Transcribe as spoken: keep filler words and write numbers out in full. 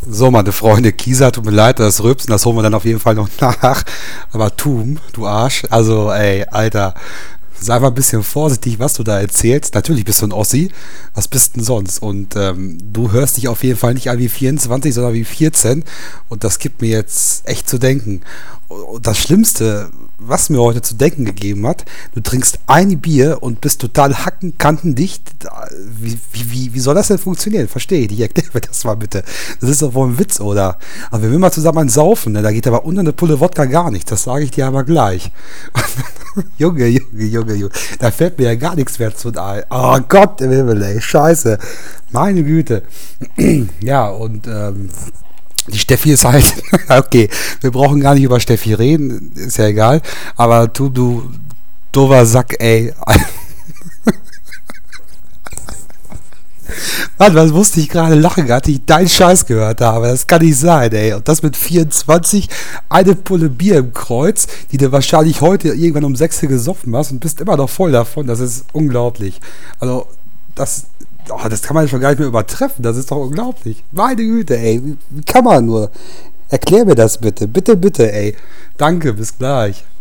So, meine Freunde, Kisa, tut mir leid, das Rülpsen, das holen wir dann auf jeden Fall noch nach. Aber Tum, du Arsch, also ey, Alter, sei mal ein bisschen vorsichtig, was du da erzählst. Natürlich bist du ein Ossi, was bist denn sonst? Und ähm, du hörst dich auf jeden Fall nicht an wie vierundzwanzig, sondern wie vierzehn. Und das gibt mir jetzt echt zu denken. Und das Schlimmste, was mir heute zu denken gegeben hat, du trinkst ein Bier und bist total hackenkantendicht. Wie, wie, wie, wie soll das denn funktionieren? Verstehe ich nicht. Erklär mir das mal bitte. Das ist doch wohl ein Witz, oder? Aber wenn wir mal zusammen saufen, ne, da geht aber unter eine Pulle Wodka gar nicht. Das sage ich dir aber gleich. Junge, Junge, Junge, Junge. Da fällt mir ja gar nichts mehr zu ein. Oh Gott im Himmel, ey. Scheiße. Meine Güte. Ja, und ähm, die Steffi ist halt, okay, wir brauchen gar nicht über Steffi reden, ist ja egal, aber du, du, doofer Sack, ey. Mann, was musste ich gerade lachen, als ich deinen Scheiß gehört habe? Das kann nicht sein, ey. Und das mit vierundzwanzig, eine Pulle Bier im Kreuz, die du wahrscheinlich heute irgendwann um sechs gesoffen hast und bist immer noch voll davon. Das ist unglaublich. Also, das, oh, das kann man schon gar nicht mehr übertreffen. Das ist doch unglaublich. Meine Güte, ey. Wie, wie kann man nur? Erklär mir das bitte. Bitte, bitte, ey. Danke, bis gleich.